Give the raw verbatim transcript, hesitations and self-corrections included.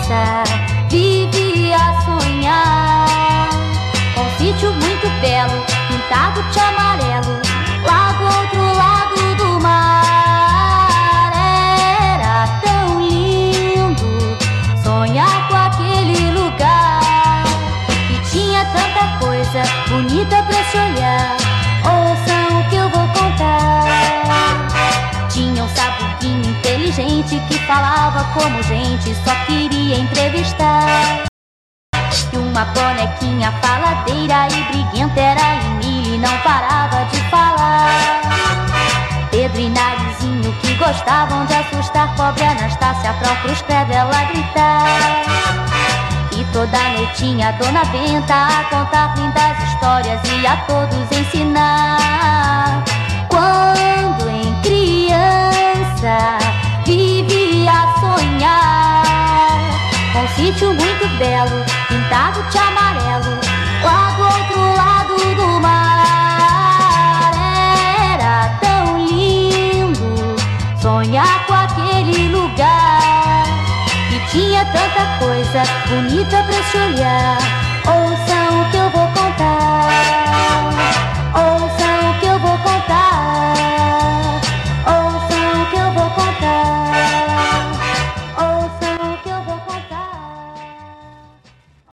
criança vivia a sonhar com um sítio muito belo, pintado de amarelo, lá do outro lado do mar. Era tão lindo sonhar com aquele lugar, e tinha tanta coisa bonita pra se olhar. Ouçam o que eu vou contar. Tinha um sabuguinho inteligente que falava como gente, só queria entrevistar. E uma bonequinha faladeira e briguenta era Emília e não parava de falar. Pedro e Narizinho que gostavam de assustar pobre Anastácia, próprios credo ela gritar. E toda noitinha a Dona Benta a contar lindas histórias e a todos ensinar. Quando em criança vivia a sonhar com um sítio muito belo, pintado de amarelo, lá do outro lado do mar. Era tão lindo sonhar com aquele lugar, e tinha tanta coisa bonita pra se olhar. Ouça